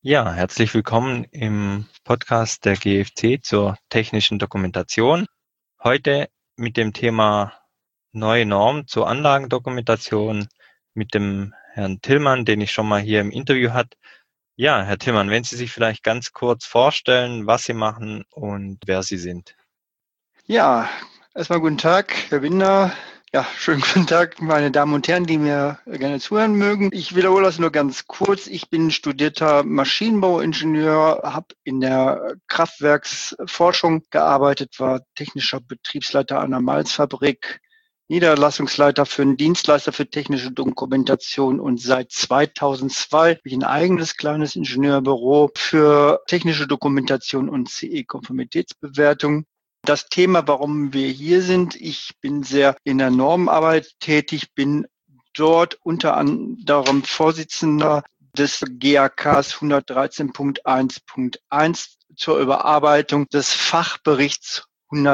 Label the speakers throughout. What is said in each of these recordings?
Speaker 1: Ja, herzlich willkommen im Podcast der GFC zur technischen Dokumentation. Heute mit dem Thema neue Norm zur Anlagendokumentation mit dem Herrn Tillmann, den ich schon mal hier im Interview hatte. Ja, Herr Tillmann, wenn Sie sich vielleicht ganz kurz vorstellen, was Sie machen und wer Sie sind.
Speaker 2: Ja, erstmal guten Tag, Herr Winder. Ja, schönen guten Tag, meine Damen und Herren, die mir gerne zuhören mögen. Ich wiederhole das nur ganz kurz. Ich bin studierter Maschinenbauingenieur, habe in der Kraftwerksforschung gearbeitet, war technischer Betriebsleiter einer Malzfabrik, Niederlassungsleiter für einen Dienstleister für technische Dokumentation und seit 2002 habe ich ein eigenes kleines Ingenieurbüro für technische Dokumentation und CE-Konformitätsbewertung. Das Thema, warum wir hier sind, ich bin sehr in der Normenarbeit tätig, bin dort unter anderem Vorsitzender des GAKs 113.1.1 zur Überarbeitung des Fachberichts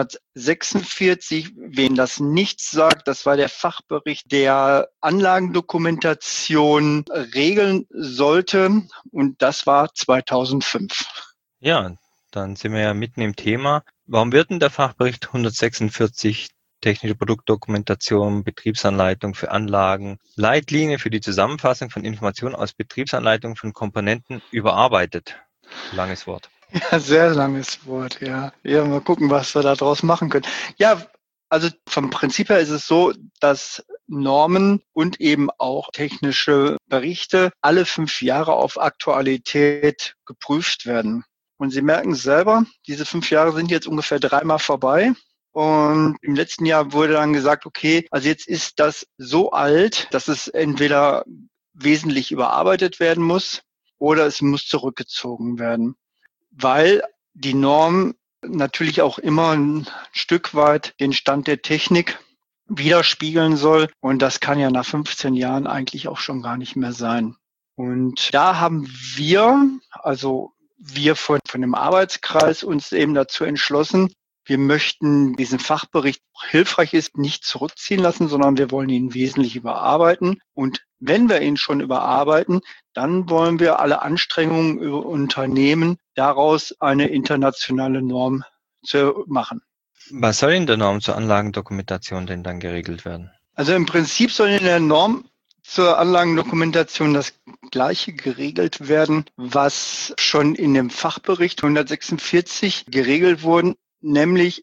Speaker 2: 146. Wen das nichts sagt, das war der Fachbericht, der Anlagendokumentation regeln sollte, und das war 2005.
Speaker 1: Ja, dann sind wir ja mitten im Thema. Warum wird denn der Fachbericht 146 technische Produktdokumentation, Betriebsanleitung für Anlagen, Leitlinie für die Zusammenfassung von Informationen aus Betriebsanleitungen von Komponenten überarbeitet? Langes Wort.
Speaker 2: Ja, sehr langes Wort, ja. Ja, mal gucken, was wir da draus machen können. Ja, also vom Prinzip her ist es so, dass Normen und eben auch technische Berichte alle 5 Jahre auf Aktualität geprüft werden. Und Sie merken es selber, diese 5 Jahre sind jetzt ungefähr 3-mal vorbei. Und im letzten Jahr wurde dann gesagt, okay, also jetzt ist das so alt, dass es entweder wesentlich überarbeitet werden muss oder es muss zurückgezogen werden, weil die Norm natürlich auch immer ein Stück weit den Stand der Technik widerspiegeln soll. Und das kann ja nach 15 Jahren eigentlich auch schon gar nicht mehr sein. Und da haben also wir von dem Arbeitskreis uns eben dazu entschlossen, wir möchten diesen Fachbericht, hilfreich ist, nicht zurückziehen lassen, sondern wir wollen ihn wesentlich überarbeiten. Und wenn wir ihn schon überarbeiten, dann wollen wir alle Anstrengungen unternehmen, daraus eine internationale Norm zu machen.
Speaker 1: Was soll in der Norm zur Anlagendokumentation denn dann geregelt werden?
Speaker 2: Also im Prinzip soll in der Norm zur Anlagendokumentation das Gleiche geregelt werden, was schon in dem Fachbericht 146 geregelt wurde, nämlich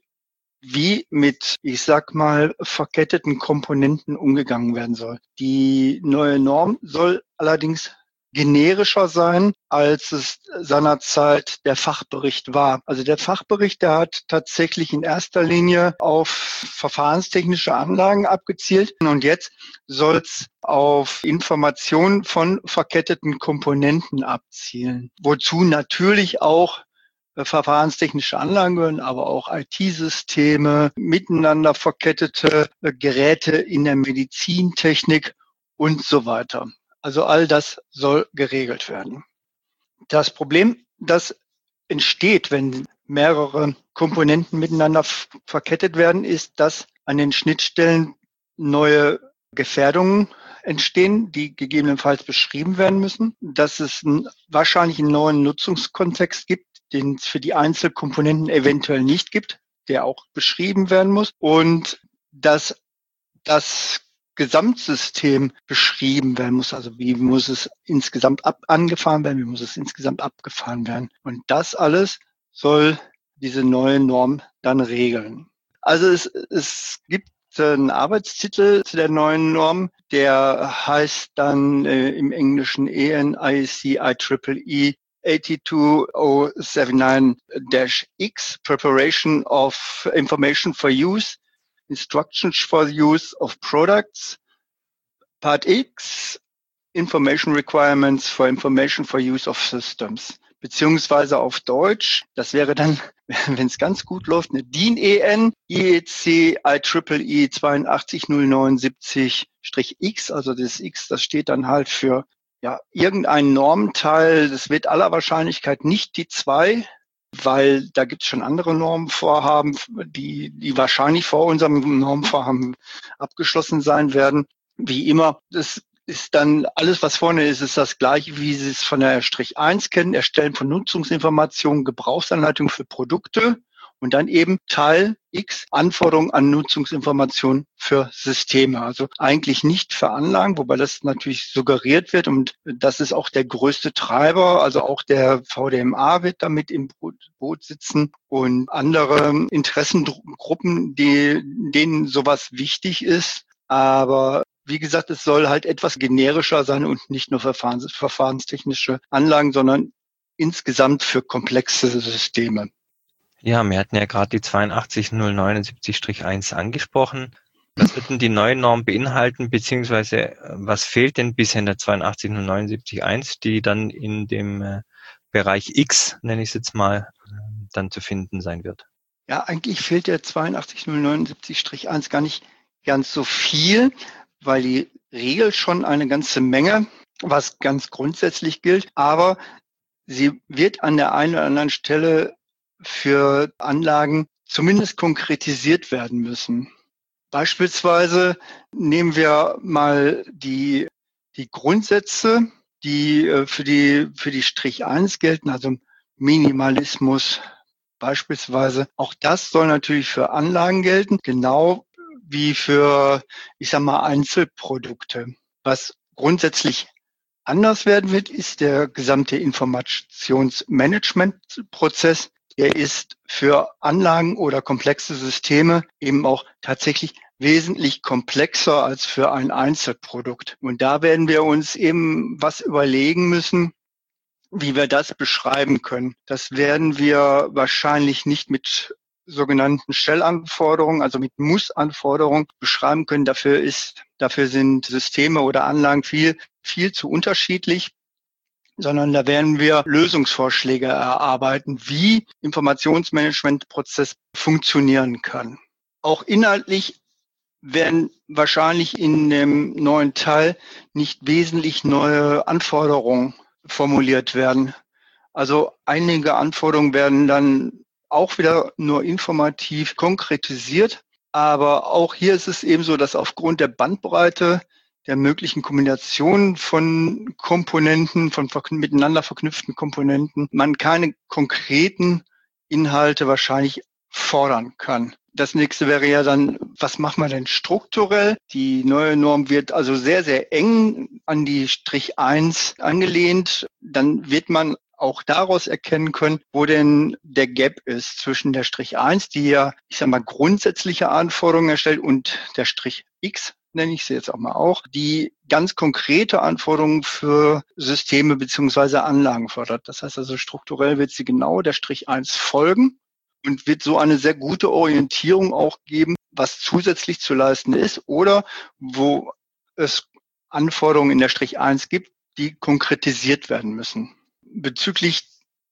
Speaker 2: wie mit, ich sag mal, verketteten Komponenten umgegangen werden soll. Die neue Norm soll allerdings generischer sein, als es seinerzeit der Fachbericht war. Also der Fachbericht, der hat tatsächlich in erster Linie auf verfahrenstechnische Anlagen abgezielt, und jetzt soll es auf Informationen von verketteten Komponenten abzielen, wozu natürlich auch verfahrenstechnische Anlagen gehören, aber auch IT-Systeme, miteinander verkettete Geräte in der Medizintechnik und so weiter. Also all das soll geregelt werden. Das Problem, das entsteht, wenn mehrere Komponenten miteinander verkettet werden, ist, dass an den Schnittstellen neue Gefährdungen entstehen, die gegebenenfalls beschrieben werden müssen, dass es wahrscheinlich einen neuen Nutzungskontext gibt, den es für die Einzelkomponenten eventuell nicht gibt, der auch beschrieben werden muss, und dass das Gesamtsystem beschrieben werden muss. Also wie muss es insgesamt angefahren werden, wie muss es insgesamt abgefahren werden. Und das alles soll diese neue Norm dann regeln. Also es gibt einen Arbeitstitel zu der neuen Norm, der heißt dann im Englischen ENIC IEEE 82079-X, Preparation of Information for Use, Instructions for the Use of Products. Part X, Information Requirements for Information for Use of Systems. Beziehungsweise auf Deutsch, das wäre dann, wenn es ganz gut läuft, eine DIN-EN, IEC IEEE 82079-X, also das X, das steht dann halt für irgendein Normenteil. Das wird aller Wahrscheinlichkeit nicht die 2, weil da gibt es schon andere Normenvorhaben, die wahrscheinlich vor unserem Normenvorhaben abgeschlossen sein werden. Wie immer, das ist dann alles, was vorne ist das gleiche, wie Sie es von der Strich 1 kennen. Erstellen von Nutzungsinformationen, Gebrauchsanleitung für Produkte und dann eben Teil X, Anforderungen an Nutzungsinformationen für Systeme. Also eigentlich nicht für Anlagen, wobei das natürlich suggeriert wird und das ist auch der größte Treiber. Also auch der VDMA wird damit im Boot sitzen und andere Interessengruppen, denen sowas wichtig ist. Aber wie gesagt, es soll halt etwas generischer sein und nicht nur verfahrenstechnische Anlagen, sondern insgesamt für komplexe Systeme.
Speaker 1: Ja, wir hatten ja gerade die 82079-1 angesprochen. Was wird denn die neue Norm beinhalten, beziehungsweise was fehlt denn bisher in der 82079-1, die dann in dem Bereich X, nenne ich es jetzt mal, dann zu finden sein wird?
Speaker 2: Ja, eigentlich fehlt der 82079-1 gar nicht ganz so viel, weil die Regel schon eine ganze Menge, was ganz grundsätzlich gilt, aber sie wird an der einen oder anderen Stelle für Anlagen zumindest konkretisiert werden müssen. Beispielsweise nehmen wir mal die Grundsätze, die für die Strich 1 gelten, also Minimalismus beispielsweise. Auch das soll natürlich für Anlagen gelten, genau wie für, ich sag mal, Einzelprodukte. Was grundsätzlich anders werden wird, ist der gesamte Informationsmanagementprozess. Der ist für Anlagen oder komplexe Systeme eben auch tatsächlich wesentlich komplexer als für ein Einzelprodukt. Und da werden wir uns eben was überlegen müssen, wie wir das beschreiben können. Das werden wir wahrscheinlich nicht mit sogenannten Shell-Anforderungen, also mit Muss-Anforderungen beschreiben können. Dafür sind Systeme oder Anlagen viel zu unterschiedlich, sondern da werden wir Lösungsvorschläge erarbeiten, wie Informationsmanagementprozess funktionieren kann. Auch inhaltlich werden wahrscheinlich in dem neuen Teil nicht wesentlich neue Anforderungen formuliert werden. Also einige Anforderungen werden dann auch wieder nur informativ konkretisiert. Aber auch hier ist es eben so, dass aufgrund der Bandbreite der möglichen Kombinationen von Komponenten, von miteinander verknüpften Komponenten, man keine konkreten Inhalte wahrscheinlich fordern kann. Das nächste wäre ja dann, was machen wir denn strukturell? Die neue Norm wird also sehr, sehr eng an die Strich 1 angelehnt. Dann wird man auch daraus erkennen können, wo denn der Gap ist zwischen der Strich 1, die ja, ich sag mal, grundsätzliche Anforderungen erstellt, und der Strich X, nenne ich sie jetzt auch mal auch, die ganz konkrete Anforderungen für Systeme beziehungsweise Anlagen fordert. Das heißt also, strukturell wird sie genau der Strich 1 folgen und wird so eine sehr gute Orientierung auch geben, was zusätzlich zu leisten ist oder wo es Anforderungen in der Strich 1 gibt, die konkretisiert werden müssen. Bezüglich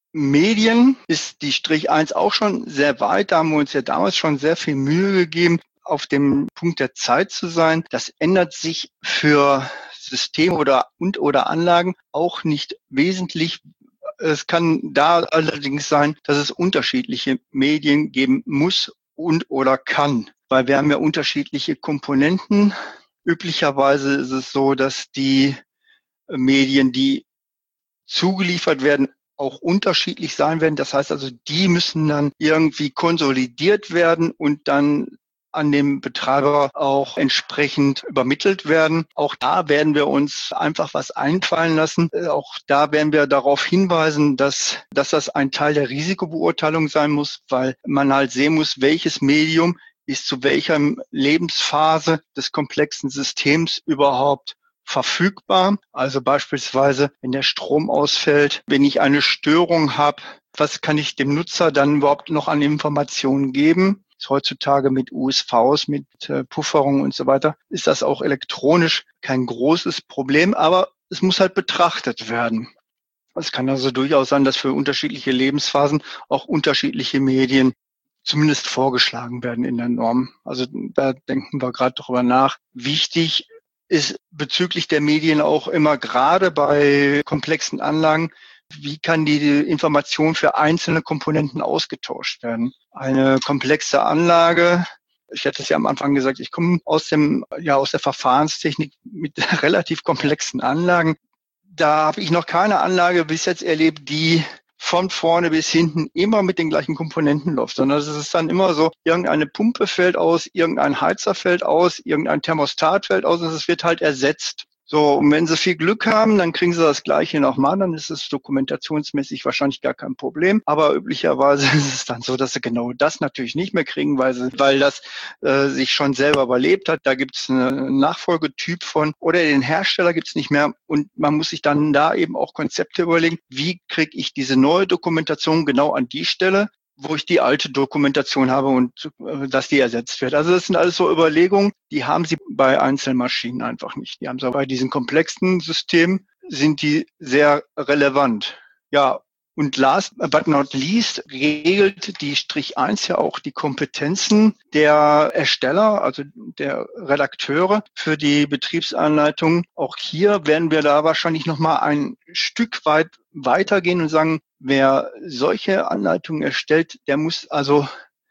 Speaker 2: Medien ist die Strich 1 auch schon sehr weit. Da haben wir uns ja damals schon sehr viel Mühe gegeben, auf dem Punkt der Zeit zu sein. Das ändert sich für Systeme oder Anlagen auch nicht wesentlich. Es kann da allerdings sein, dass es unterschiedliche Medien geben muss und oder kann, weil wir haben ja unterschiedliche Komponenten. Üblicherweise ist es so, dass die Medien, die zugeliefert werden, auch unterschiedlich sein werden. Das heißt also, die müssen dann irgendwie konsolidiert werden und dann an dem Betreiber auch entsprechend übermittelt werden. Auch da werden wir uns einfach was einfallen lassen. Auch da werden wir darauf hinweisen, dass das ein Teil der Risikobeurteilung sein muss, weil man halt sehen muss, welches Medium ist zu welcher Lebensphase des komplexen Systems überhaupt verfügbar. Also beispielsweise, wenn der Strom ausfällt, wenn ich eine Störung habe, was kann ich dem Nutzer dann überhaupt noch an Informationen geben? Heutzutage mit USVs, mit Pufferung und so weiter, ist das auch elektronisch kein großes Problem, aber es muss halt betrachtet werden. Es kann also durchaus sein, dass für unterschiedliche Lebensphasen auch unterschiedliche Medien zumindest vorgeschlagen werden in der Norm. Also da denken wir gerade drüber nach. Wichtig ist bezüglich der Medien auch immer gerade bei komplexen Anlagen, wie kann die Information für einzelne Komponenten ausgetauscht werden? Eine komplexe Anlage Ich hatte es ja am Anfang gesagt, ich komme aus der Verfahrenstechnik mit relativ komplexen Anlagen. Da habe ich noch keine Anlage bis jetzt erlebt, die von vorne bis hinten immer mit den gleichen Komponenten läuft, sondern es ist dann immer so, irgendeine Pumpe fällt aus, irgendein Heizer fällt aus, irgendein Thermostat fällt aus und es wird halt ersetzt. So, und wenn Sie viel Glück haben, dann kriegen Sie das Gleiche nochmal, dann ist es dokumentationsmäßig wahrscheinlich gar kein Problem. Aber üblicherweise ist es dann so, dass Sie genau das natürlich nicht mehr kriegen, weil das sich schon selber überlebt hat. Da gibt es einen Nachfolgetyp von oder den Hersteller gibt es nicht mehr. Und man muss sich dann da eben auch Konzepte überlegen, wie kriege ich diese neue Dokumentation genau an die Stelle, wo ich die alte Dokumentation habe und dass die ersetzt wird. Also das sind alles so Überlegungen, die haben Sie bei Einzelmaschinen einfach nicht. Die haben Sie bei diesen komplexen Systemen, sind die sehr relevant. Ja, und last but not least regelt die Strich 1 ja auch die Kompetenzen der Ersteller, also der Redakteure für die Betriebsanleitung. Auch hier werden wir da wahrscheinlich nochmal ein Stück weit weitergehen und sagen, wer solche Anleitungen erstellt, der muss also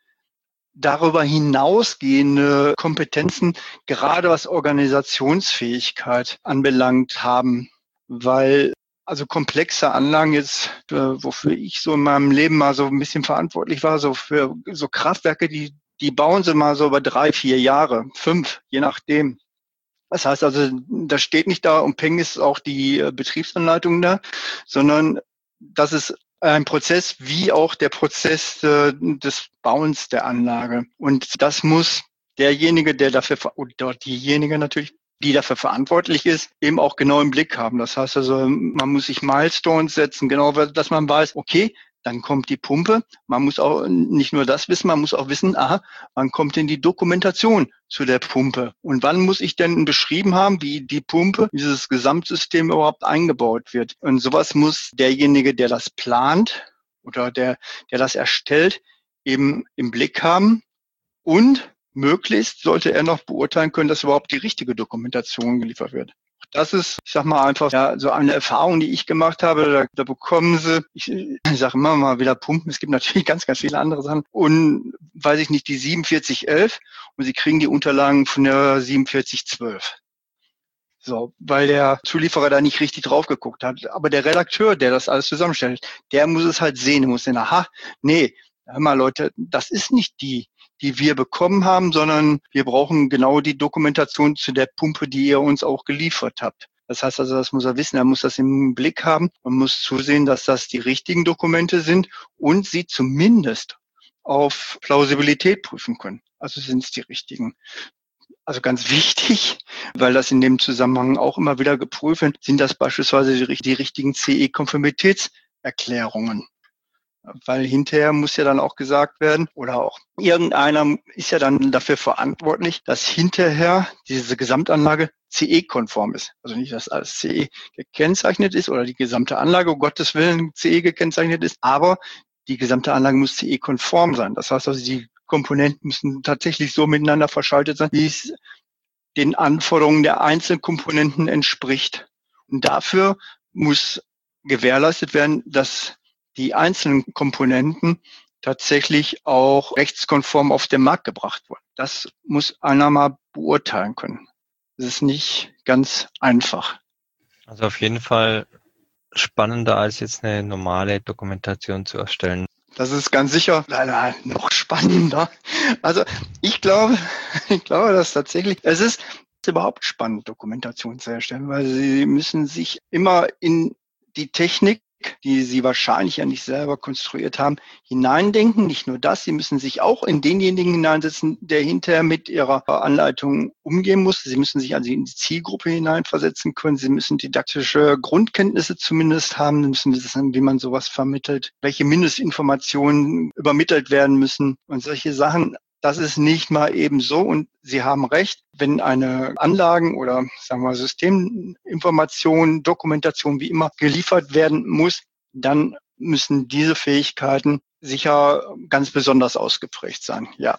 Speaker 2: darüber hinausgehende Kompetenzen, gerade was Organisationsfähigkeit anbelangt, haben, weil also komplexe Anlagen jetzt, wofür ich so in meinem Leben mal so ein bisschen verantwortlich war, so für so Kraftwerke, die bauen sie mal so über 3-4 Jahre, 5, je nachdem. Das heißt also, das steht nicht da und peng ist auch die Betriebsanleitung da, sondern das ist ein Prozess wie auch der Prozess des Bauens der Anlage. Und das muss derjenige, der dafür, oder diejenige natürlich, die dafür verantwortlich ist, eben auch genau im Blick haben. Das heißt also, man muss sich Milestones setzen, genau, dass man weiß, okay, dann kommt die Pumpe. Man muss auch nicht nur das wissen, man muss auch wissen, wann kommt denn die Dokumentation zu der Pumpe? Und wann muss ich denn beschrieben haben, wie die Pumpe, dieses Gesamtsystem überhaupt eingebaut wird? Und sowas muss derjenige, der das plant oder der das erstellt, eben im Blick haben. Und möglichst sollte er noch beurteilen können, dass überhaupt die richtige Dokumentation geliefert wird. Das ist, ich sag mal einfach, ja, so eine Erfahrung, die ich gemacht habe. Da bekommen Sie, ich sage immer mal wieder Pumpen. Es gibt natürlich ganz, ganz viele andere Sachen. Und weiß ich nicht, die 4711 und Sie kriegen die Unterlagen von der 4712. So, weil der Zulieferer da nicht richtig drauf geguckt hat. Aber der Redakteur, der das alles zusammenstellt, der muss es halt sehen. Der muss sehen, nee, hör mal Leute, das ist nicht die wir bekommen haben, sondern wir brauchen genau die Dokumentation zu der Pumpe, die ihr uns auch geliefert habt. Das heißt also, das muss er wissen, er muss das im Blick haben. Man muss zusehen, dass das die richtigen Dokumente sind und sie zumindest auf Plausibilität prüfen können. Also sind es die richtigen. Also ganz wichtig, weil das in dem Zusammenhang auch immer wieder geprüft wird, sind das beispielsweise die richtigen CE-Konformitätserklärungen. Weil hinterher muss ja dann auch gesagt werden, oder auch irgendeiner ist ja dann dafür verantwortlich, dass hinterher diese Gesamtanlage CE-konform ist. Also nicht, dass alles CE gekennzeichnet ist oder die gesamte Anlage, um Gottes Willen, CE gekennzeichnet ist, aber die gesamte Anlage muss CE-konform sein. Das heißt also, die Komponenten müssen tatsächlich so miteinander verschaltet sein, wie es den Anforderungen der einzelnen Komponenten entspricht. Und dafür muss gewährleistet werden, dass die einzelnen Komponenten tatsächlich auch rechtskonform auf den Markt gebracht wurden. Das muss einer mal beurteilen können. Das ist nicht ganz einfach.
Speaker 1: Also auf jeden Fall spannender als jetzt eine normale Dokumentation zu erstellen.
Speaker 2: Das ist ganz sicher leider noch spannender. Also ich glaube, dass tatsächlich, es ist überhaupt spannend, Dokumentation zu erstellen, weil Sie müssen sich immer in die Technik, die Sie wahrscheinlich ja nicht selber konstruiert haben, hineindenken. Nicht nur das, Sie müssen sich auch in denjenigen hineinsetzen, der hinterher mit Ihrer Anleitung umgehen muss. Sie müssen sich also in die Zielgruppe hineinversetzen können. Sie müssen didaktische Grundkenntnisse zumindest haben. Sie müssen wissen, wie man sowas vermittelt, welche Mindestinformationen übermittelt werden müssen und solche Sachen. Das ist nicht mal eben so und Sie haben recht, wenn eine Anlagen- oder sagen wir Systeminformation, Dokumentation, wie immer, geliefert werden muss, dann müssen diese Fähigkeiten sicher ganz besonders ausgeprägt sein, ja.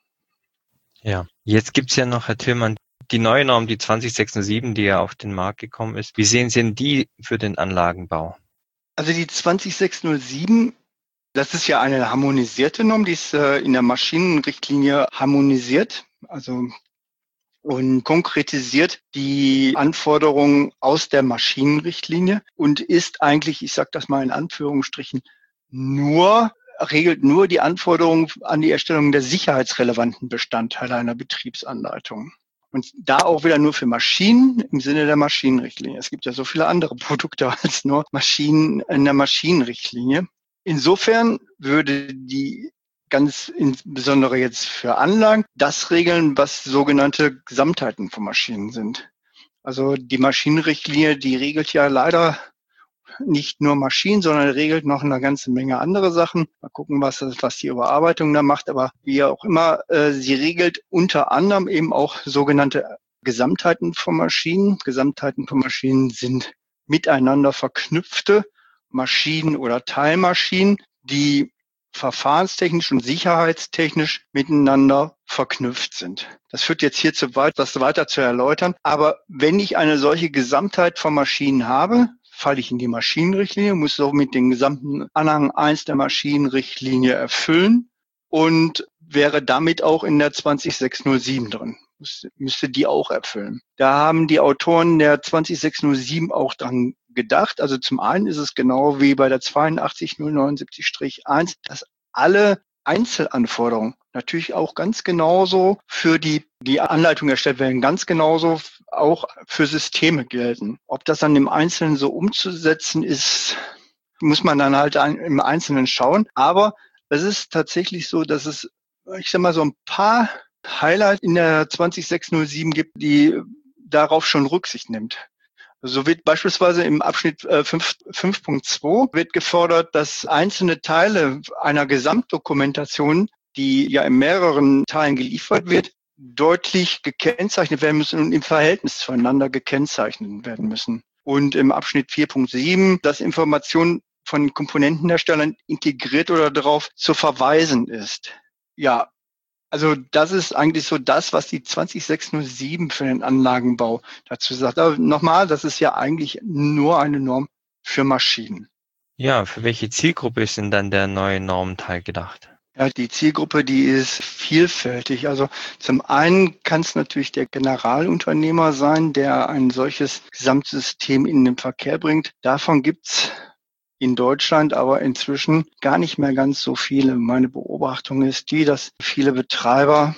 Speaker 1: Ja, jetzt gibt's ja noch, Herr Tillmann, die neue Norm, die 20607, die ja auf den Markt gekommen ist. Wie sehen Sie denn die für den Anlagenbau?
Speaker 2: Also die 20607 Das ist ja eine harmonisierte Norm, die ist in der Maschinenrichtlinie harmonisiert, also und konkretisiert die Anforderungen aus der Maschinenrichtlinie und ist eigentlich, ich sage das mal in Anführungsstrichen, regelt nur die Anforderungen an die Erstellung der sicherheitsrelevanten Bestandteile einer Betriebsanleitung. Und da auch wieder nur für Maschinen im Sinne der Maschinenrichtlinie. Es gibt ja so viele andere Produkte als nur Maschinen in der Maschinenrichtlinie. Insofern würde die ganz insbesondere jetzt für Anlagen das regeln, was sogenannte Gesamtheiten von Maschinen sind. Also die Maschinenrichtlinie, die regelt ja leider nicht nur Maschinen, sondern regelt noch eine ganze Menge andere Sachen. Mal gucken, was die Überarbeitung da macht. Aber wie auch immer, sie regelt unter anderem eben auch sogenannte Gesamtheiten von Maschinen. Gesamtheiten von Maschinen sind miteinander verknüpfte Maschinen oder Teilmaschinen, die verfahrenstechnisch und sicherheitstechnisch miteinander verknüpft sind. Das führt jetzt hier zu weit, das weiter zu erläutern. Aber wenn ich eine solche Gesamtheit von Maschinen habe, falle ich in die Maschinenrichtlinie, muss somit den gesamten Anhang 1 der Maschinenrichtlinie erfüllen und wäre damit auch in der 20607 drin. Müsste die auch erfüllen. Da haben die Autoren der 20607 auch dran gedacht. Also zum einen ist es genau wie bei der 82079-1, dass alle Einzelanforderungen natürlich auch ganz genauso für die Anleitung erstellt werden, ganz genauso auch für Systeme gelten. Ob das dann im Einzelnen so umzusetzen ist, muss man dann halt im Einzelnen schauen. Aber es ist tatsächlich so, dass es, ich sag mal, so ein paar Highlights in der 20607 gibt, die darauf schon Rücksicht nimmt. So wird beispielsweise im Abschnitt 5.2 wird gefordert, dass einzelne Teile einer Gesamtdokumentation, die ja in mehreren Teilen geliefert wird, deutlich gekennzeichnet werden müssen und im Verhältnis zueinander gekennzeichnet werden müssen. Und im Abschnitt 4.7, dass Informationen von Komponentenherstellern integriert oder darauf zu verweisen ist. Ja, also das ist eigentlich so das, was die 20607 für den Anlagenbau dazu sagt. Aber nochmal, das ist ja eigentlich nur eine Norm für Maschinen.
Speaker 1: Ja, für welche Zielgruppe ist denn dann der neue Normteil gedacht?
Speaker 2: Ja, die Zielgruppe, die ist vielfältig. Also zum einen kann es natürlich der Generalunternehmer sein, der ein solches Gesamtsystem in den Verkehr bringt. Davon gibt's in Deutschland aber inzwischen gar nicht mehr ganz so viele. Meine Beobachtung ist die, dass viele Betreiber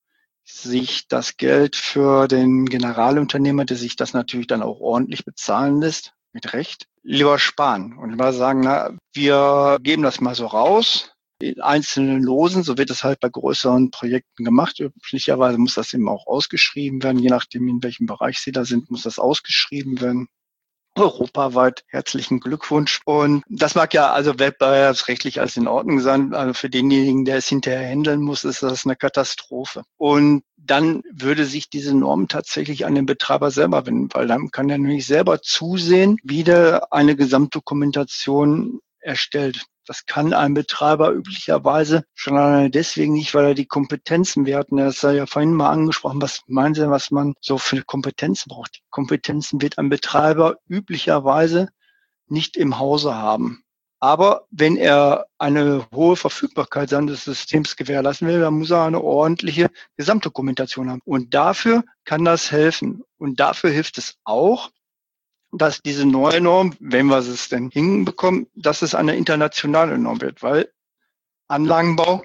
Speaker 2: sich das Geld für den Generalunternehmer, der sich das natürlich dann auch ordentlich bezahlen lässt, mit Recht, lieber sparen und mal sagen, na, wir geben das mal so raus, in einzelnen Losen, so wird es halt bei größeren Projekten gemacht. Üblicherweise muss das eben auch ausgeschrieben werden, je nachdem, in welchem Bereich Sie da sind, muss das ausgeschrieben werden. Europaweit herzlichen Glückwunsch. Und das mag ja also wettbewerbsrechtlich alles in Ordnung sein. Also für denjenigen, der es hinterher handeln muss, ist das eine Katastrophe. Und dann würde sich diese Norm tatsächlich an den Betreiber selber wenden, weil dann kann er nämlich selber zusehen, wie der eine Gesamtdokumentation erstellt. Das kann ein Betreiber üblicherweise schon alleine deswegen nicht, weil er die Kompetenzen, wir hatten das ja vorhin mal angesprochen, was meinen Sie, was man so für Kompetenzen braucht? Die Kompetenzen wird ein Betreiber üblicherweise nicht im Hause haben. Aber wenn er eine hohe Verfügbarkeit seines Systems gewährleisten will, dann muss er eine ordentliche Gesamtdokumentation haben. Und dafür kann das helfen. Und dafür hilft es auch, dass diese neue Norm, wenn wir es denn hinbekommen, dass es eine internationale Norm wird, weil Anlagenbau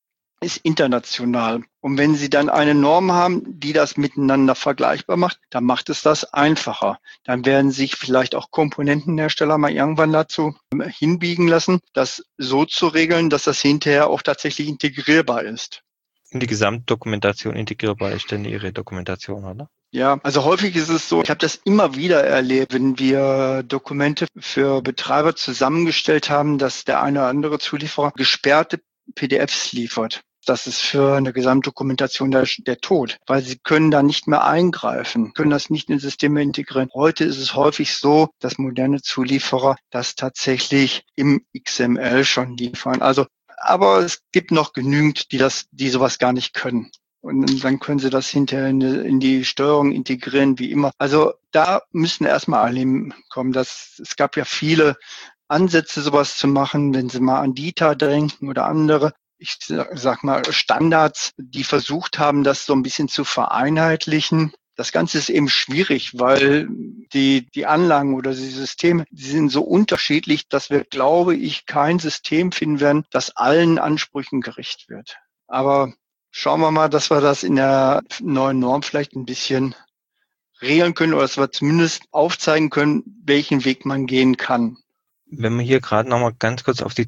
Speaker 2: ist international. Und wenn Sie dann eine Norm haben, die das miteinander vergleichbar macht, dann macht es das einfacher. Dann werden sich vielleicht auch Komponentenhersteller mal irgendwann dazu hinbiegen lassen, das so zu regeln, dass das hinterher auch tatsächlich integrierbar ist.
Speaker 1: In die Gesamtdokumentation integrierbar ist denn Ihre Dokumentation, oder?
Speaker 2: Ja, also häufig ist es so, ich habe das immer wieder erlebt, wenn wir Dokumente für Betreiber zusammengestellt haben, dass der eine oder andere Zulieferer gesperrte PDFs liefert. Das ist für eine Gesamtdokumentation der Tod, weil sie können da nicht mehr eingreifen, können das nicht in Systeme integrieren. Heute ist es häufig so, dass moderne Zulieferer das tatsächlich im XML schon liefern. Also, aber es gibt noch genügend, die sowas gar nicht können. Und dann können Sie das hinterher in die Steuerung integrieren, wie immer. Also da müssen erstmal alle kommen. Es gab ja viele Ansätze, sowas zu machen, wenn Sie mal an DITA denken oder andere, ich sag mal Standards, die versucht haben, das so ein bisschen zu vereinheitlichen. Das Ganze ist eben schwierig, weil die Anlagen oder die Systeme, die sind so unterschiedlich, dass wir, glaube ich, kein System finden werden, das allen Ansprüchen gerecht wird. Aber schauen wir mal, dass wir das in der neuen Norm vielleicht ein bisschen regeln können oder dass wir zumindest aufzeigen können, welchen Weg man gehen kann.
Speaker 1: Wenn wir hier gerade nochmal ganz kurz auf die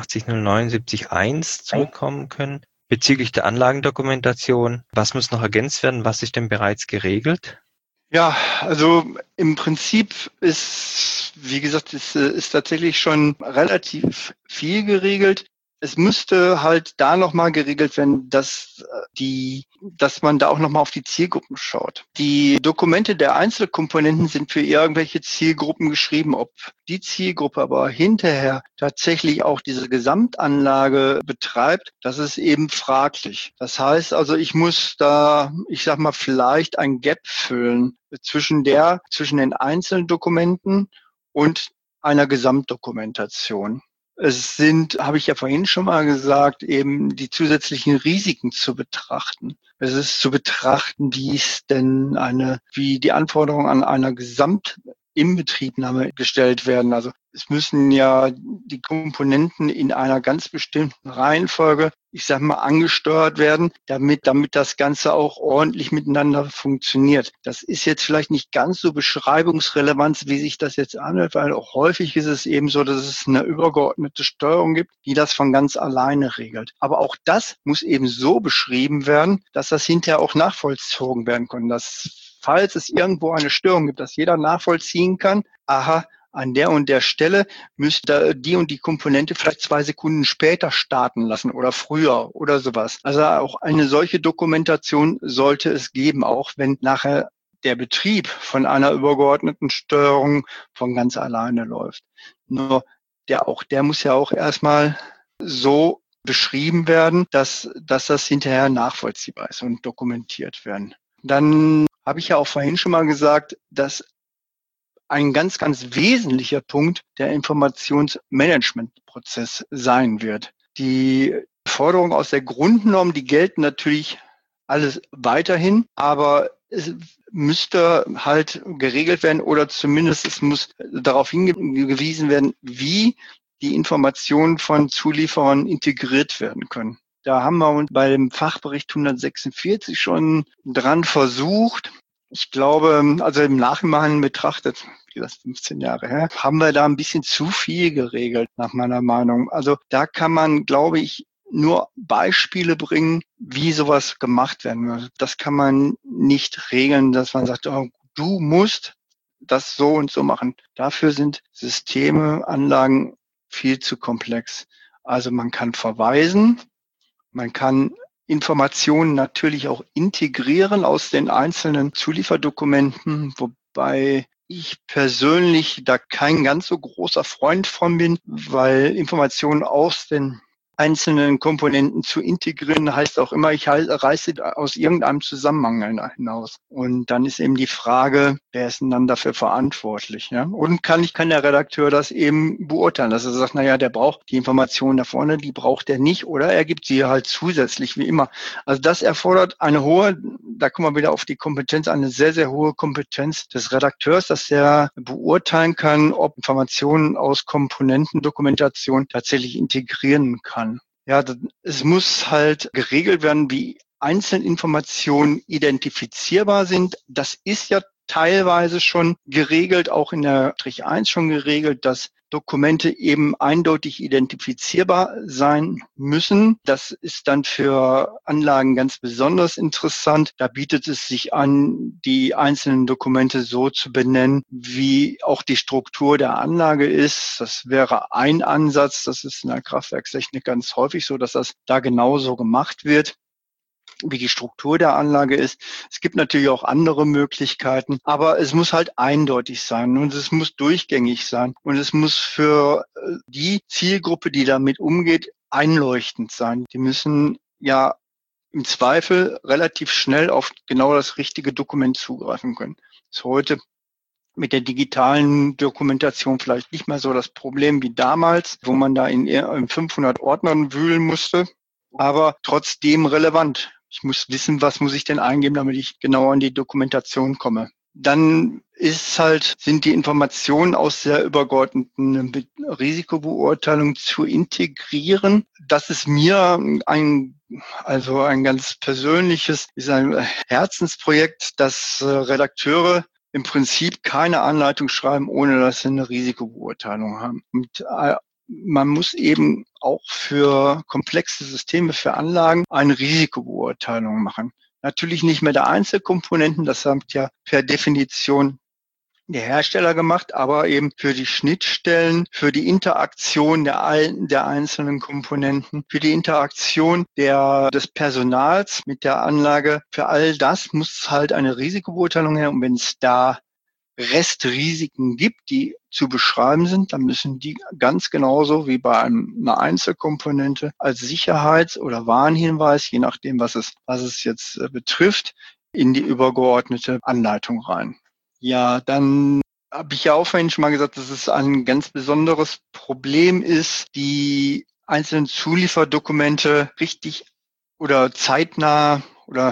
Speaker 1: 82.079.1 zurückkommen können, bezüglich der Anlagendokumentation, was muss noch ergänzt werden? Was ist denn bereits geregelt?
Speaker 2: Ja, also im Prinzip ist, wie gesagt, ist tatsächlich schon relativ viel geregelt. Es müsste halt da nochmal geregelt werden, dass man da auch nochmal auf die Zielgruppen schaut. Die Dokumente der Einzelkomponenten sind für irgendwelche Zielgruppen geschrieben. Ob die Zielgruppe aber hinterher tatsächlich auch diese Gesamtanlage betreibt, das ist eben fraglich. Das heißt also, ich muss da, ich sag mal, vielleicht ein Gap füllen zwischen den einzelnen Dokumenten und einer Gesamtdokumentation. Es sind, habe ich ja vorhin schon mal gesagt, eben die zusätzlichen Risiken zu betrachten. Es ist zu betrachten, wie die Anforderungen an einer Gesamtinbetriebnahme gestellt werden. Also es müssen ja die Komponenten in einer ganz bestimmten Reihenfolge, ich sage mal, angesteuert werden, damit das Ganze auch ordentlich miteinander funktioniert. Das ist jetzt vielleicht nicht ganz so beschreibungsrelevant, wie sich das jetzt anhört, weil auch häufig ist es eben so, dass es eine übergeordnete Steuerung gibt, die das von ganz alleine regelt. Aber auch das muss eben so beschrieben werden, dass das hinterher auch nachvollzogen werden kann. Dass, falls es irgendwo eine Störung gibt, dass jeder nachvollziehen kann, aha, an der und der Stelle müsste die und die Komponente vielleicht 2 Sekunden später starten lassen oder früher oder sowas. Also auch eine solche Dokumentation sollte es geben, auch wenn nachher der Betrieb von einer übergeordneten Steuerung von ganz alleine läuft. Nur der muss ja auch erstmal so beschrieben werden, dass das hinterher nachvollziehbar ist und dokumentiert werden. Dann habe ich ja auch vorhin schon mal gesagt, dass ein ganz, ganz wesentlicher Punkt der Informationsmanagementprozess sein wird. Die Forderungen aus der Grundnorm, die gelten natürlich alles weiterhin, aber es müsste halt geregelt werden oder zumindest es muss darauf hingewiesen werden, wie die Informationen von Zulieferern integriert werden können. Da haben wir uns bei dem Fachbericht 146 schon dran versucht. Ich glaube, also im Nachhinein betrachtet, wie das 15 Jahre her, haben wir da ein bisschen zu viel geregelt, nach meiner Meinung. Also da kann man, glaube ich, nur Beispiele bringen, wie sowas gemacht werden würde. Das kann man nicht regeln, dass man sagt, oh, du musst das so und so machen. Dafür sind Systeme, Anlagen viel zu komplex. Also man kann verweisen, man kann Informationen natürlich auch integrieren aus den einzelnen Zulieferdokumenten, wobei ich persönlich da kein ganz so großer Freund von bin, weil Informationen aus den einzelnen Komponenten zu integrieren, heißt auch immer, ich reiße aus irgendeinem Zusammenhang hinaus. Und dann ist eben die Frage, wer ist denn dann dafür verantwortlich? Ja? Und kann der Redakteur das eben beurteilen, dass er sagt, naja, der braucht die Informationen da vorne, die braucht er nicht, oder er gibt sie halt zusätzlich, wie immer. Also das erfordert eine hohe, da kommen wir wieder auf die Kompetenz, eine sehr, sehr hohe Kompetenz des Redakteurs, dass er beurteilen kann, ob Informationen aus Komponentendokumentation tatsächlich integrieren kann. Ja, es muss halt geregelt werden, wie Einzelinformationen identifizierbar sind. Das ist ja teilweise schon geregelt, auch in der Strich 1 schon geregelt, dass Dokumente eben eindeutig identifizierbar sein müssen. Das ist dann für Anlagen ganz besonders interessant. Da bietet es sich an, die einzelnen Dokumente so zu benennen, wie auch die Struktur der Anlage ist. Das wäre ein Ansatz. Das ist in der Kraftwerkstechnik ganz häufig so, dass das da genauso gemacht wird, wie die Struktur der Anlage ist. Es gibt natürlich auch andere Möglichkeiten, aber es muss halt eindeutig sein und es muss durchgängig sein und es muss für die Zielgruppe, die damit umgeht, einleuchtend sein. Die müssen ja im Zweifel relativ schnell auf genau das richtige Dokument zugreifen können. Das ist heute mit der digitalen Dokumentation vielleicht nicht mehr so das Problem wie damals, wo man da in 500 Ordnern wühlen musste, aber trotzdem relevant. Ich muss wissen, was muss ich denn eingeben, damit ich genau an die Dokumentation komme. Dann sind die Informationen aus der übergeordneten Risikobeurteilung zu integrieren. Das ist mir ein ganz persönliches, ist ein Herzensprojekt, dass Redakteure im Prinzip keine Anleitung schreiben, ohne dass sie eine Risikobeurteilung haben. Und man muss eben auch für komplexe Systeme, für Anlagen eine Risikobeurteilung machen. Natürlich nicht mehr der Einzelkomponenten, das hat ja per Definition der Hersteller gemacht, aber eben für die Schnittstellen, für die Interaktion der einzelnen Komponenten, für die Interaktion des Personals mit der Anlage. Für all das muss halt eine Risikobeurteilung her. Und wenn es da Restrisiken gibt, die zu beschreiben sind, dann müssen die ganz genauso wie bei einer Einzelkomponente als Sicherheits- oder Warnhinweis, je nachdem, was es jetzt betrifft, in die übergeordnete Anleitung rein. Ja, dann habe ich ja auch vorhin schon mal gesagt, dass es ein ganz besonderes Problem ist, die einzelnen Zulieferdokumente richtig oder zeitnah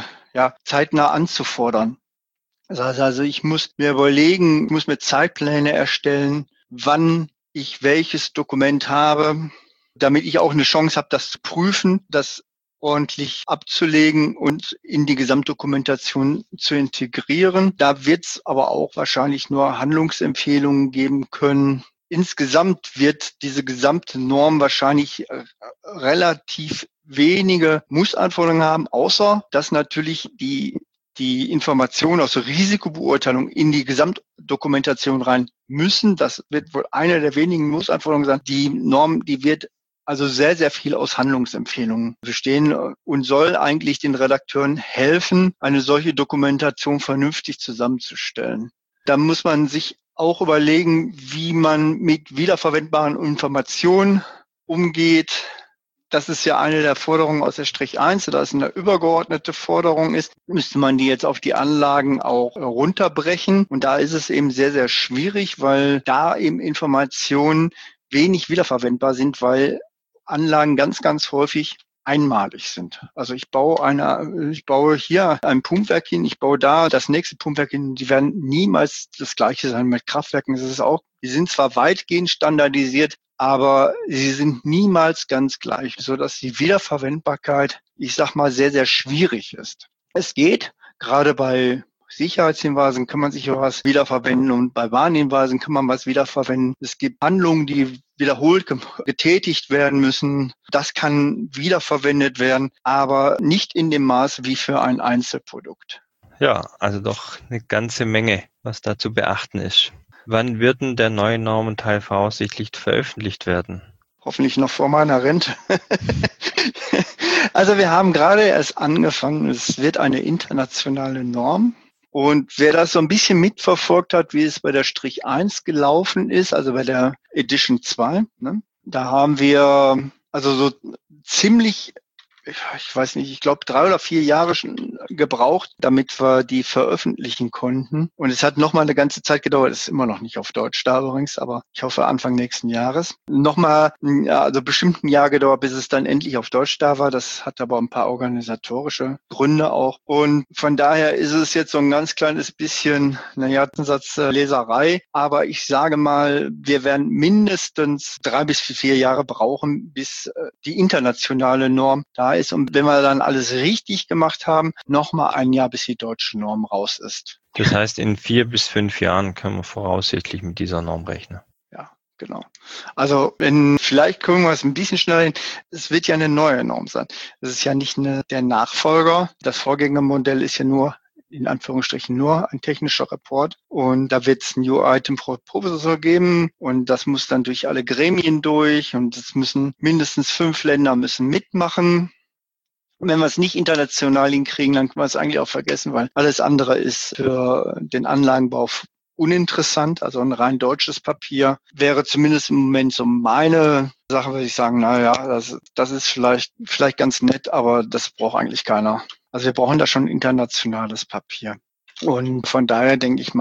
Speaker 2: anzufordern. Das heißt also, ich muss mir überlegen, ich muss mir Zeitpläne erstellen, wann ich welches Dokument habe, damit ich auch eine Chance habe, das zu prüfen, das ordentlich abzulegen und in die Gesamtdokumentation zu integrieren. Da wird es aber auch wahrscheinlich nur Handlungsempfehlungen geben können. Insgesamt wird diese gesamte Norm wahrscheinlich relativ wenige Mussanforderungen haben, außer dass natürlich die Informationen aus der Risikobeurteilung in die Gesamtdokumentation rein müssen. Das wird wohl eine der wenigen Mussanforderungen sein. Die Norm, die wird also sehr, sehr viel aus Handlungsempfehlungen bestehen und soll eigentlich den Redakteuren helfen, eine solche Dokumentation vernünftig zusammenzustellen. Da muss man sich auch überlegen, wie man mit wiederverwendbaren Informationen umgeht. Das ist ja eine der Forderungen aus der Strich 1, da es eine übergeordnete Forderung ist, müsste man die jetzt auf die Anlagen auch runterbrechen. Und da ist es eben sehr, sehr schwierig, weil da eben Informationen wenig wiederverwendbar sind, weil Anlagen ganz, ganz häufig einmalig sind. Also ich baue hier ein Pumpwerk hin, ich baue da das nächste Pumpwerk hin, die werden niemals das gleiche sein mit Kraftwerken. Die sind zwar weitgehend standardisiert, aber sie sind niemals ganz gleich, sodass die Wiederverwendbarkeit, ich sag mal, sehr, sehr schwierig ist. Es geht, gerade bei Sicherheitshinweisen kann man sich was wiederverwenden und bei Warnhinweisen kann man was wiederverwenden. Es gibt Handlungen, die wiederholt getätigt werden müssen. Das kann wiederverwendet werden, aber nicht in dem Maß wie für ein Einzelprodukt.
Speaker 1: Ja, also doch eine ganze Menge, was da zu beachten ist. Wann wird denn der neue Normenteil voraussichtlich veröffentlicht werden?
Speaker 2: Hoffentlich noch vor meiner Rente. Also wir haben gerade erst angefangen. Es wird eine internationale Norm. Und wer das so ein bisschen mitverfolgt hat, wie es bei der Strich 1 gelaufen ist, also bei der Edition 2, ne, da haben wir also so ziemlich, ich weiß nicht, ich glaube 3 oder 4 Jahre schon gebraucht, damit wir die veröffentlichen konnten. Und es hat nochmal eine ganze Zeit gedauert. Es ist immer noch nicht auf Deutsch da übrigens, aber ich hoffe Anfang nächsten Jahres. Nochmal, also bestimmt ein Jahr gedauert, bis es dann endlich auf Deutsch da war. Das hat aber ein paar organisatorische Gründe auch. Und von daher ist es jetzt so ein ganz kleines bisschen, Leserei. Aber ich sage mal, wir werden mindestens 3 bis 4 Jahre brauchen, bis die internationale Norm da ist. Und wenn wir dann alles richtig gemacht haben, nochmal ein Jahr, bis die deutsche Norm raus ist.
Speaker 1: Das heißt, in 4 bis 5 Jahren können wir voraussichtlich mit dieser Norm rechnen.
Speaker 2: Ja, genau. Also vielleicht können wir es ein bisschen schneller hin. Es wird ja eine neue Norm sein. Es ist ja nicht der Nachfolger. Das Vorgängermodell ist ja nur, in Anführungsstrichen, nur ein technischer Report. Und da wird es ein New Item Proposal geben. Und das muss dann durch alle Gremien durch. Und es müssen mindestens 5 Länder müssen mitmachen. Und wenn wir es nicht international hinkriegen, dann können wir es eigentlich auch vergessen, weil alles andere ist für den Anlagenbau uninteressant. Also ein rein deutsches Papier wäre zumindest im Moment so meine Sache, würde ich sagen, das ist vielleicht ganz nett, aber das braucht eigentlich keiner. Also wir brauchen da schon internationales Papier. Und von daher denke ich mal,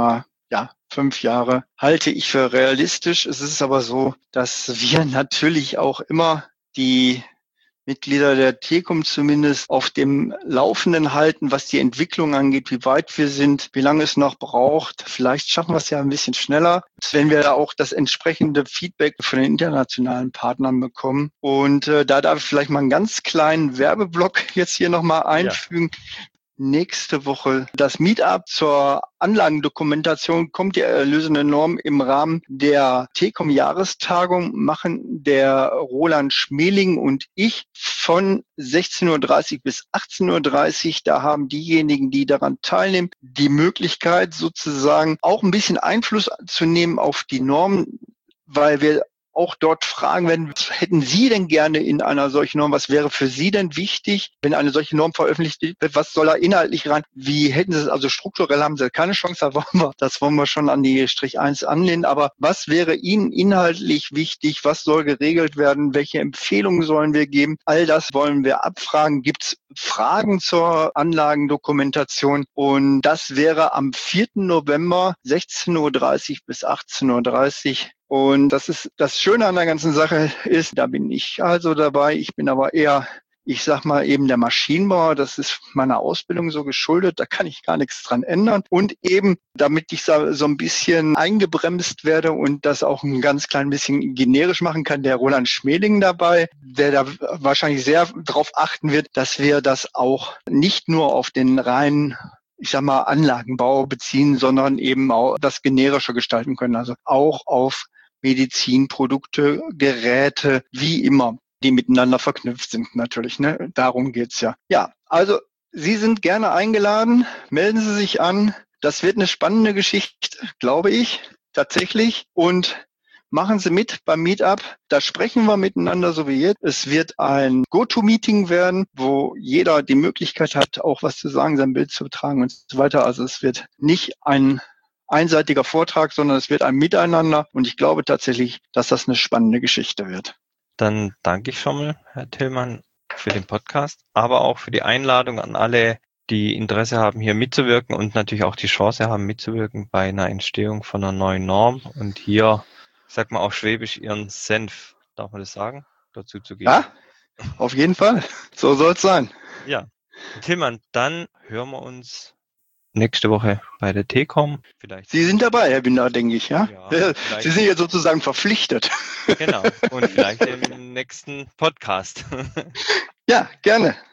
Speaker 2: ja, 5 Jahre halte ich für realistisch. Es ist aber so, dass wir natürlich auch immer die Mitglieder der TECOM zumindest auf dem Laufenden halten, was die Entwicklung angeht, wie weit wir sind, wie lange es noch braucht. Vielleicht schaffen wir es ja ein bisschen schneller, wenn wir da auch das entsprechende Feedback von den internationalen Partnern bekommen. Und da darf ich vielleicht mal einen ganz kleinen Werbeblock jetzt hier nochmal einfügen. Ja. Nächste Woche das Meetup zur Anlagendokumentation kommt die erlösende Norm im Rahmen der TECOM-Jahrestagung, machen der Roland Schmeling und ich von 16.30 Uhr bis 18.30 Uhr. Da haben diejenigen, die daran teilnehmen, die Möglichkeit sozusagen auch ein bisschen Einfluss zu nehmen auf die Normen, weil wir auch dort fragen werden, was hätten Sie denn gerne in einer solchen Norm? Was wäre für Sie denn wichtig, wenn eine solche Norm veröffentlicht wird? Was soll da inhaltlich rein? Wie hätten Sie es? Also strukturell haben Sie keine Chance, das wollen wir schon an die Strich 1 anlehnen. Aber was wäre Ihnen inhaltlich wichtig? Was soll geregelt werden? Welche Empfehlungen sollen wir geben? All das wollen wir abfragen. Gibt es Fragen zur Anlagendokumentation? Und das wäre am 4. November 16.30 Uhr bis 18.30 Uhr. Und das ist das Schöne an der ganzen Sache ist, da bin ich also dabei. Ich bin aber eher, ich sag mal eben der Maschinenbauer. Das ist meiner Ausbildung so geschuldet. Da kann ich gar nichts dran ändern. Und eben, damit ich so ein bisschen eingebremst werde und das auch ein ganz klein bisschen generisch machen kann, der Roland Schmeling dabei, der da wahrscheinlich sehr drauf achten wird, dass wir das auch nicht nur auf den reinen, ich sag mal, Anlagenbau beziehen, sondern eben auch das generische gestalten können. Also auch auf Medizinprodukte, Geräte, wie immer, die miteinander verknüpft sind natürlich. Ne? Darum geht's ja. Ja, also Sie sind gerne eingeladen. Melden Sie sich an. Das wird eine spannende Geschichte, glaube ich, tatsächlich. Und machen Sie mit beim Meetup. Da sprechen wir miteinander, so wie jetzt. Es wird ein Go-To-Meeting werden, wo jeder die Möglichkeit hat, auch was zu sagen, sein Bild zu tragen und so weiter. Also es wird nicht ein einseitiger Vortrag, sondern es wird ein Miteinander. Und ich glaube tatsächlich, dass das eine spannende Geschichte wird.
Speaker 1: Dann danke ich schon mal, Herr Tillmann, für den Podcast, aber auch für die Einladung an alle, die Interesse haben, hier mitzuwirken und natürlich auch die Chance haben, mitzuwirken bei einer Entstehung von einer neuen Norm und hier, ich sag mal auf Schwäbisch, Ihren Senf, darf man das sagen, dazu zu geben.
Speaker 2: Ja, auf jeden Fall. So soll es sein.
Speaker 1: Ja, Tillmann, dann hören wir uns nächste Woche bei der TECOM. Vielleicht.
Speaker 2: Sie sind dabei, Herr Binder, denke ich, ja? Sie sind jetzt sozusagen verpflichtet.
Speaker 1: Genau, und vielleicht im nächsten Podcast.
Speaker 2: Ja, gerne.